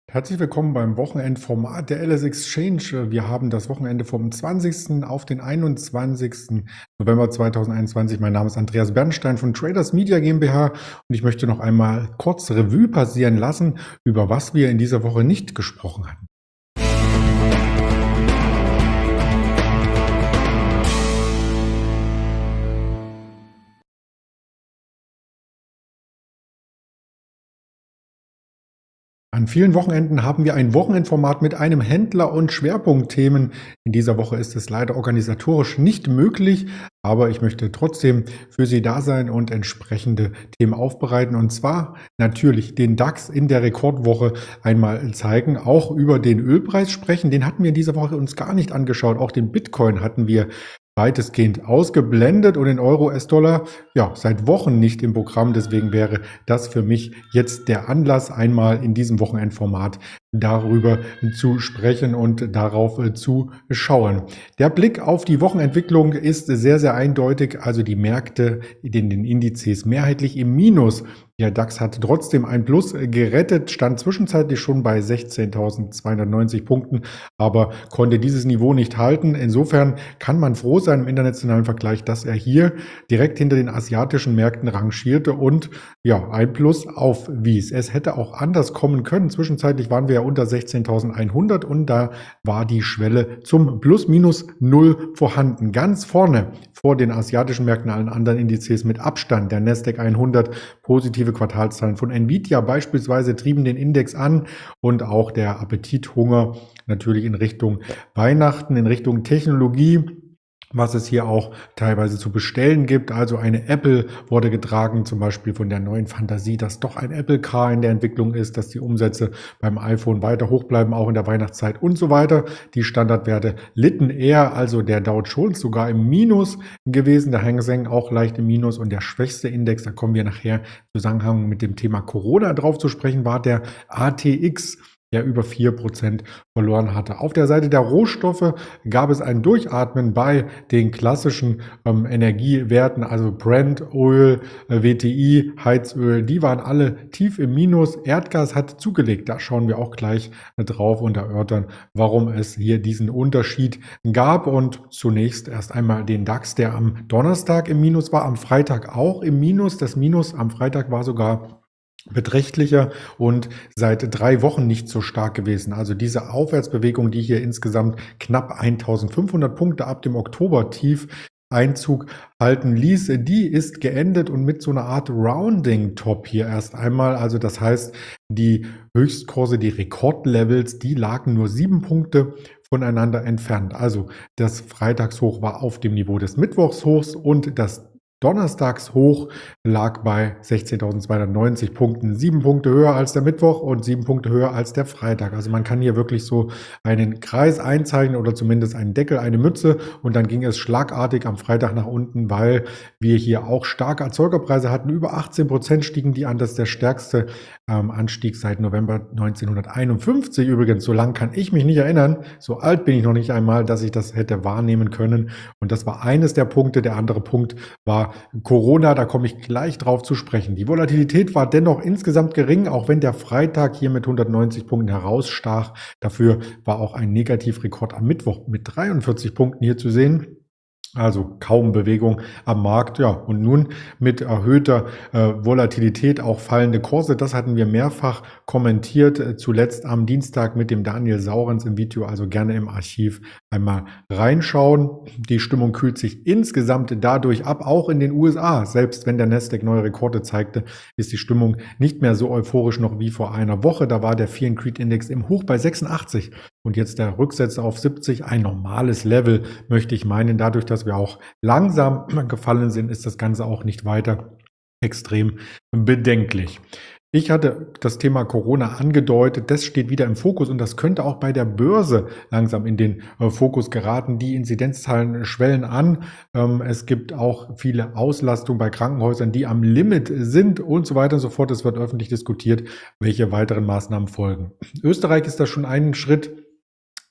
Herzlich willkommen beim Wochenendformat der LS Exchange. Wir haben das Wochenende vom 20. auf den 21. November 2021. Mein Name ist Andreas Bernstein von Traders Media GmbH und ich möchte noch einmal kurz Revue passieren lassen, über was wir in dieser Woche nicht gesprochen hatten. An vielen Wochenenden haben wir ein Wochenendformat mit einem Händler und Schwerpunktthemen. In dieser Woche ist es leider organisatorisch nicht möglich, aber ich möchte trotzdem für Sie da sein und entsprechende Themen aufbereiten. Und zwar natürlich den DAX in der Rekordwoche einmal zeigen, auch über den Ölpreis sprechen. Den hatten wir in dieser Woche uns gar nicht angeschaut. Auch den Bitcoin hatten wir weitestgehend ausgeblendet und den Euro-US-Dollar ja seit Wochen nicht im Programm. Deswegen wäre das für mich jetzt der Anlass, einmal in diesem Wochenendformat darüber zu sprechen und darauf zu schauen. Der Blick auf die Wochenentwicklung ist sehr, sehr eindeutig. Also die Märkte in den Indizes mehrheitlich im Minus. Der DAX hat trotzdem ein Plus gerettet, stand zwischenzeitlich schon bei 16.290 Punkten, aber konnte dieses Niveau nicht halten. Insofern kann man froh sein im internationalen Vergleich, dass er hier direkt hinter den asiatischen Märkten rangierte und ja, ein Plus aufwies. Es hätte auch anders kommen können. Zwischenzeitlich waren wir ja unter 16.100 und da war die Schwelle zum Plus-Minus Null vorhanden. Ganz vorne vor den asiatischen Märkten, allen anderen Indizes mit Abstand, der Nasdaq 100, positive Quartalszahlen von Nvidia beispielsweise trieben den Index an und auch der Appetithunger natürlich in Richtung Weihnachten, in Richtung Technologie, was es hier auch teilweise zu bestellen gibt. Also eine Apple wurde getragen, zum Beispiel von der neuen Fantasie, dass doch ein Apple Car in der Entwicklung ist, dass die Umsätze beim iPhone weiter hoch bleiben, auch in der Weihnachtszeit und so weiter. Die Standardwerte litten eher, also der Dow Jones sogar im Minus gewesen, der Hang Seng auch leicht im Minus und der schwächste Index, da kommen wir nachher im Zusammenhang mit dem Thema Corona drauf zu sprechen, war der ATX, der über 4% verloren hatte. Auf der Seite der Rohstoffe gab es ein Durchatmen bei den klassischen Energiewerten, also Brent, Öl, WTI, Heizöl, die waren alle tief im Minus. Erdgas hat zugelegt, da schauen wir auch gleich drauf und erörtern, warum es hier diesen Unterschied gab. Und zunächst erst einmal den DAX, der am Donnerstag im Minus war, am Freitag auch im Minus. Das Minus am Freitag war sogar beträchtlicher und seit 3 Wochen nicht so stark gewesen. Also diese Aufwärtsbewegung, die hier insgesamt knapp 1500 Punkte ab dem Oktober-Tief Einzug halten ließ, die ist geendet und mit so einer Art Rounding-Top hier erst einmal. Also das heißt, die Höchstkurse, die Rekordlevels, die lagen nur 7 Punkte voneinander entfernt. Also das Freitagshoch war auf dem Niveau des Mittwochshochs und das Donnerstagshoch lag bei 16.290 Punkten, 7 Punkte höher als der Mittwoch und 7 Punkte höher als der Freitag. Also man kann hier wirklich so einen Kreis einzeichnen oder zumindest einen Deckel, eine Mütze und dann ging es schlagartig am Freitag nach unten, weil wir hier auch starke Erzeugerpreise hatten. Über 18% stiegen die an, das ist der stärkste Anstieg seit November 1951. Übrigens, so lang kann ich mich nicht erinnern, so alt bin ich noch nicht einmal, dass ich das hätte wahrnehmen können und das war eines der Punkte. Der andere Punkt war Corona, da komme ich gleich drauf zu sprechen. Die Volatilität war dennoch insgesamt gering, auch wenn der Freitag hier mit 190 Punkten herausstach. Dafür war auch ein Negativrekord am Mittwoch mit 43 Punkten hier zu sehen. Also kaum Bewegung am Markt, ja, und nun mit erhöhter Volatilität auch fallende Kurse. Das hatten wir mehrfach kommentiert, zuletzt am Dienstag mit dem Daniel Saurens im Video, also gerne im Archiv einmal reinschauen. Die Stimmung kühlt sich insgesamt dadurch ab, auch in den USA. Selbst wenn der Nasdaq neue Rekorde zeigte, ist die Stimmung nicht mehr so euphorisch noch wie vor einer Woche. Da war der Fear and Greed Index im Hoch bei 86 und jetzt der Rücksetzer auf 70, ein normales Level, möchte ich meinen. Dadurch, dass wir auch langsam gefallen sind, ist das Ganze auch nicht weiter extrem bedenklich. Ich hatte das Thema Corona angedeutet, das steht wieder im Fokus und das könnte auch bei der Börse langsam in den Fokus geraten. Die Inzidenzzahlen schwellen an. Es gibt auch viele Auslastungen bei Krankenhäusern, die am Limit sind und so weiter und so fort. Es wird öffentlich diskutiert, welche weiteren Maßnahmen folgen. Österreich ist da schon einen Schritt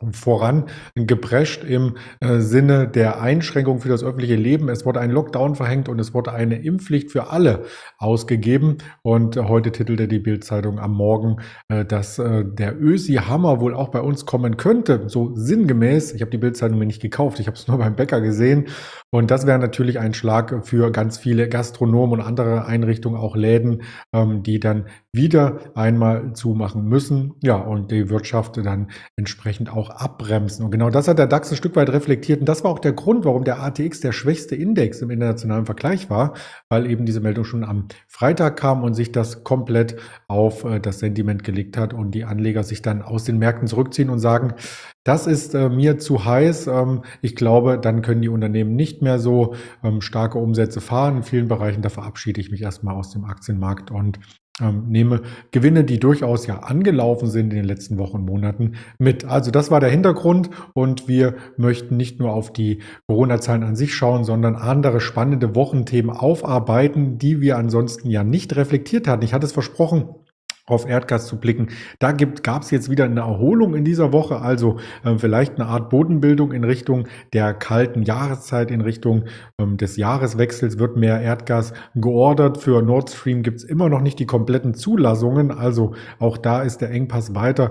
vorangeprescht im Sinne der Einschränkung für das öffentliche Leben. Es wurde ein Lockdown verhängt und es wurde eine Impfpflicht für alle ausgegeben. Und heute titelte die Bild-Zeitung am Morgen, dass der Ösi-Hammer wohl auch bei uns kommen könnte, so sinngemäß. Ich habe die Bild-Zeitung mir nicht gekauft, ich habe es nur beim Bäcker gesehen. Und das wäre natürlich ein Schlag für ganz viele Gastronomen und andere Einrichtungen, auch Läden, die dann wieder einmal zumachen müssen. Ja, und die Wirtschaft dann entsprechend auch abbremsen. Und genau das hat der DAX ein Stück weit reflektiert. Und das war auch der Grund, warum der ATX der schwächste Index im internationalen Vergleich war, weil eben diese Meldung schon am Freitag kam und sich das komplett auf das Sentiment gelegt hat und die Anleger sich dann aus den Märkten zurückziehen und sagen, das ist mir zu heiß. Ich glaube, dann können die Unternehmen nicht mehr so starke Umsätze fahren. In vielen Bereichen, da verabschiede ich mich erstmal aus dem Aktienmarkt und nehme Gewinne, die durchaus ja angelaufen sind in den letzten Wochen und Monaten mit. Also das war der Hintergrund und wir möchten nicht nur auf die Corona-Zahlen an sich schauen, sondern andere spannende Wochenthemen aufarbeiten, die wir ansonsten ja nicht reflektiert hatten. Ich hatte es versprochen, auf Erdgas zu blicken. Da gab es jetzt wieder eine Erholung in dieser Woche, also vielleicht eine Art Bodenbildung in Richtung der kalten Jahreszeit, in Richtung des Jahreswechsels wird mehr Erdgas geordert. Für Nord Stream gibt es immer noch nicht die kompletten Zulassungen, also auch da ist der Engpass weiter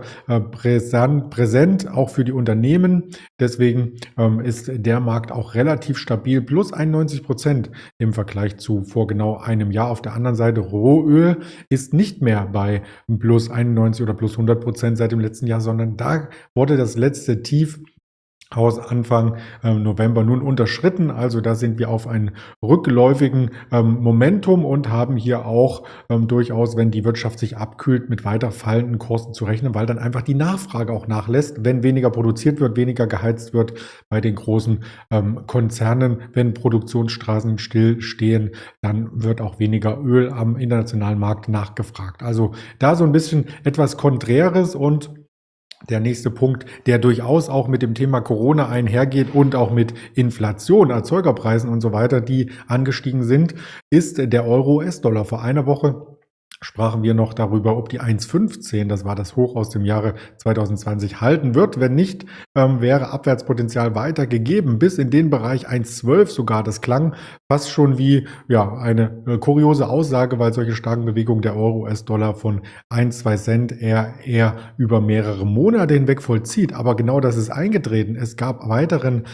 präsent, auch für die Unternehmen. Deswegen ist der Markt auch relativ stabil, plus 91% im Vergleich zu vor genau einem Jahr. Auf der anderen Seite Rohöl ist nicht mehr bei plus 91 oder plus 100% seit dem letzten Jahr, sondern da wurde das letzte Tief aus Anfang November nun unterschritten. Also da sind wir auf einen rückläufigen Momentum und haben hier auch durchaus, wenn die Wirtschaft sich abkühlt, mit weiter fallenden Kursen zu rechnen, weil dann einfach die Nachfrage auch nachlässt, wenn weniger produziert wird, weniger geheizt wird bei den großen Konzernen. Wenn Produktionsstraßen stillstehen, dann wird auch weniger Öl am internationalen Markt nachgefragt. Also da so ein bisschen etwas Konträres und der nächste Punkt, der durchaus auch mit dem Thema Corona einhergeht und auch mit Inflation, Erzeugerpreisen und so weiter, die angestiegen sind, ist der Euro-US-Dollar. Vor einer Woche sprachen wir noch darüber, ob die 1,15, das war das Hoch aus dem Jahre 2020, halten wird. Wenn nicht, wäre Abwärtspotenzial weiter gegeben, bis in den Bereich 1,12 sogar. Das klang fast schon wie eine kuriose Aussage, weil solche starken Bewegungen der Euro-US-Dollar von 1, 2 Cent eher über mehrere Monate hinweg vollzieht. Aber genau das ist eingetreten. Es gab weiteren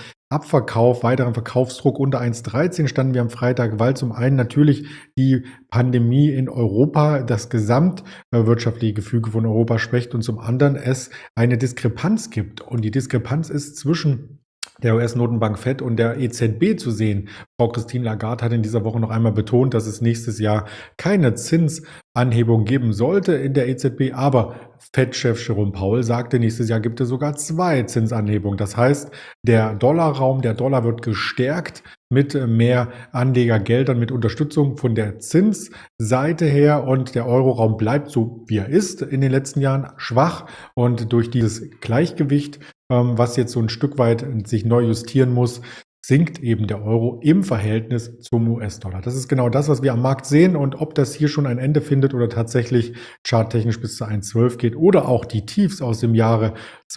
Verkaufsdruck unter 1,13 standen wir am Freitag, weil zum einen natürlich die Pandemie in Europa das gesamtwirtschaftliche Gefüge von Europa schwächt und zum anderen es eine Diskrepanz gibt. Und die Diskrepanz ist zwischen der US-Notenbank FED und der EZB zu sehen. Frau Christine Lagarde hat in dieser Woche noch einmal betont, dass es nächstes Jahr keine Zinsanhebung geben sollte in der EZB, aber FED-Chef Jerome Powell sagte, nächstes Jahr gibt es sogar 2 Zinsanhebungen. Das heißt, der Dollar wird gestärkt mit mehr Anlegergeldern, mit Unterstützung von der Zinsseite her und der Euroraum bleibt so, wie er ist in den letzten Jahren, schwach und durch dieses Gleichgewicht, was jetzt so ein Stück weit sich neu justieren muss, sinkt eben der Euro im Verhältnis zum US-Dollar. Das ist genau das, was wir am Markt sehen und ob das hier schon ein Ende findet oder tatsächlich charttechnisch bis zu 1,12 geht oder auch die Tiefs aus dem Jahre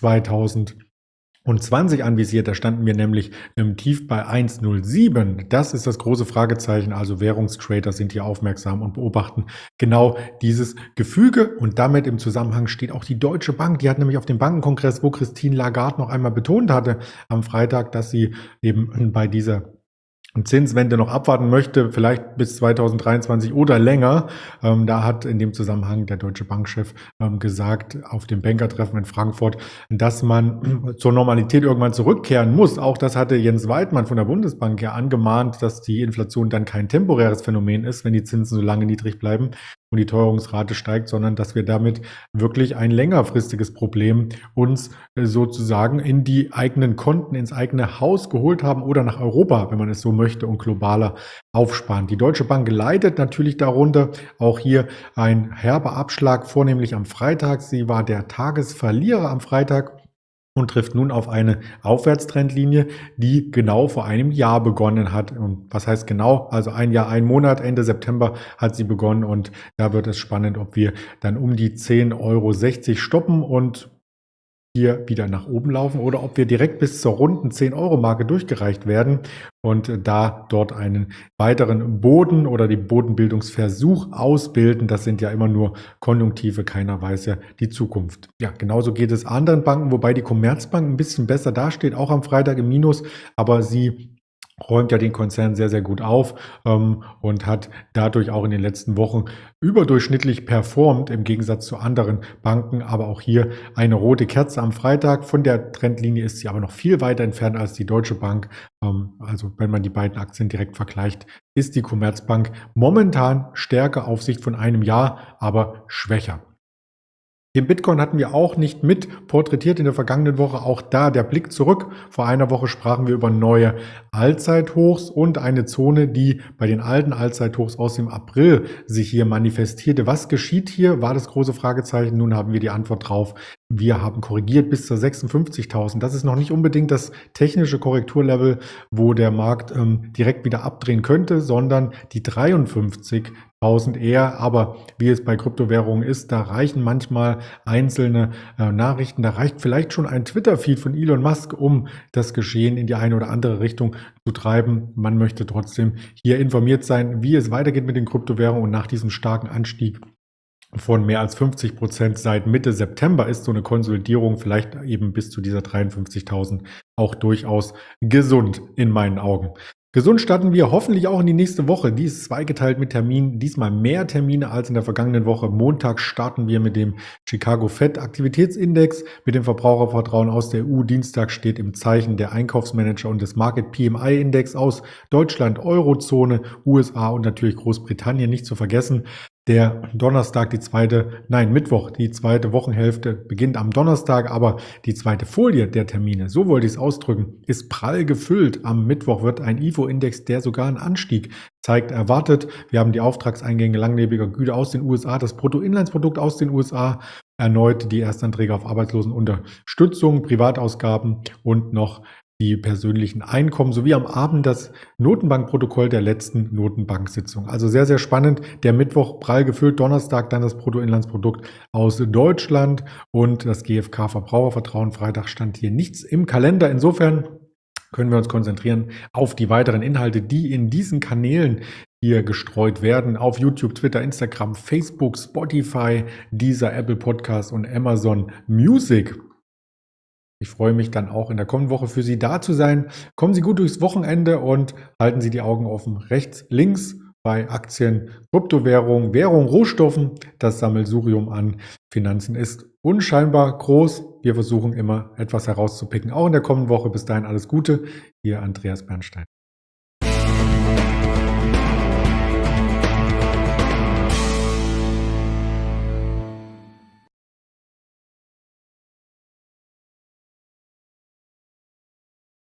2020 anvisiert, da standen wir nämlich im Tief bei 1,07. Das ist das große Fragezeichen. Also Währungstrader sind hier aufmerksam und beobachten genau dieses Gefüge. Und damit im Zusammenhang steht auch die Deutsche Bank. Die hat nämlich auf dem Bankenkongress, wo Christine Lagarde noch einmal betont hatte am Freitag, dass sie eben bei dieser Zinswende noch abwarten möchte, vielleicht bis 2023 oder länger. Da hat in dem Zusammenhang der Deutsche Bankchef gesagt, auf dem Bankertreffen in Frankfurt, dass man zur Normalität irgendwann zurückkehren muss. Auch das hatte Jens Weidmann von der Bundesbank ja angemahnt, dass die Inflation dann kein temporäres Phänomen ist, wenn die Zinsen so lange niedrig bleiben und die Teuerungsrate steigt, sondern dass wir damit wirklich ein längerfristiges Problem uns sozusagen in die eigenen Konten, ins eigene Haus geholt haben oder nach Europa, wenn man es so möchte, und globaler aufsparen. Die Deutsche Bank leidet natürlich darunter. Auch hier ein herber Abschlag, vornehmlich am Freitag. Sie war der Tagesverlierer am Freitag und trifft nun auf eine Aufwärtstrendlinie, die genau vor einem Jahr begonnen hat. Und was heißt genau? Also ein Jahr, ein Monat, Ende September hat sie begonnen und da wird es spannend, ob wir dann um die 10,60 € stoppen und hier wieder nach oben laufen oder ob wir direkt bis zur runden 10-Euro-Marke durchgereicht werden und da dort einen weiteren Boden oder den Bodenbildungsversuch ausbilden. Das sind ja immer nur Konjunktive, keiner weiß ja die Zukunft. Ja, genauso geht es anderen Banken, wobei die Commerzbank ein bisschen besser dasteht, auch am Freitag im Minus, aber sie räumt ja den Konzern sehr, sehr gut auf und hat dadurch auch in den letzten Wochen überdurchschnittlich performt im Gegensatz zu anderen Banken. Aber auch hier eine rote Kerze am Freitag. Von der Trendlinie ist sie aber noch viel weiter entfernt als die Deutsche Bank. Also wenn man die beiden Aktien direkt vergleicht, ist die Commerzbank momentan stärker auf Sicht von einem Jahr, aber schwächer. Den Bitcoin hatten wir auch nicht mit porträtiert in der vergangenen Woche. Auch da der Blick zurück. Vor einer Woche sprachen wir über neue Allzeithochs und eine Zone, die bei den alten Allzeithochs aus dem April sich hier manifestierte. Was geschieht hier? War das große Fragezeichen. Nun haben wir die Antwort drauf. Wir haben korrigiert bis zur 56.000. Das ist noch nicht unbedingt das technische Korrekturlevel, wo der Markt direkt wieder abdrehen könnte, sondern die 53.000 eher. Aber wie es bei Kryptowährungen ist, da reichen manchmal einzelne Nachrichten. Da reicht vielleicht schon ein Twitter-Feed von Elon Musk, um das Geschehen in die eine oder andere Richtung zu treiben. Man möchte trotzdem hier informiert sein, wie es weitergeht mit den Kryptowährungen. Und nach diesem starken Anstieg von mehr als 50% seit Mitte September ist so eine Konsolidierung vielleicht eben bis zu dieser 53.000 auch durchaus gesund in meinen Augen. Gesund starten wir hoffentlich auch in die nächste Woche. Die ist zweigeteilt mit Terminen, diesmal mehr Termine als in der vergangenen Woche. Montag starten wir mit dem Chicago Fed Aktivitätsindex, mit dem Verbrauchervertrauen aus der EU. Dienstag steht im Zeichen der Einkaufsmanager und des Market PMI Index aus Deutschland, Eurozone, USA und natürlich Großbritannien nicht zu vergessen. Der Mittwoch, die zweite Wochenhälfte beginnt am Donnerstag, aber die zweite Folie der Termine, so wollte ich es ausdrücken, ist prall gefüllt. Am Mittwoch wird ein IFO-Index, der sogar einen Anstieg zeigt, erwartet. Wir haben die Auftragseingänge langlebiger Güter aus den USA, das Bruttoinlandsprodukt aus den USA, erneut die Erstanträge auf Arbeitslosenunterstützung, Privatausgaben und noch die persönlichen Einkommen sowie am Abend das Notenbankprotokoll der letzten Notenbanksitzung. Also sehr, sehr spannend. Der Mittwoch prall gefüllt, Donnerstag dann das Bruttoinlandsprodukt aus Deutschland und das GfK-Verbrauchervertrauen. Freitag stand hier nichts im Kalender. Insofern können wir uns konzentrieren auf die weiteren Inhalte, die in diesen Kanälen hier gestreut werden. Auf YouTube, Twitter, Instagram, Facebook, Spotify, Deezer, Apple Podcasts und Amazon Music. Ich freue mich dann auch in der kommenden Woche für Sie da zu sein. Kommen Sie gut durchs Wochenende und halten Sie die Augen offen. Rechts, links bei Aktien, Kryptowährungen, Währung, Rohstoffen. Das Sammelsurium an Finanzen ist unscheinbar groß. Wir versuchen immer etwas herauszupicken, auch in der kommenden Woche. Bis dahin alles Gute. Ihr Andreas Bernstein.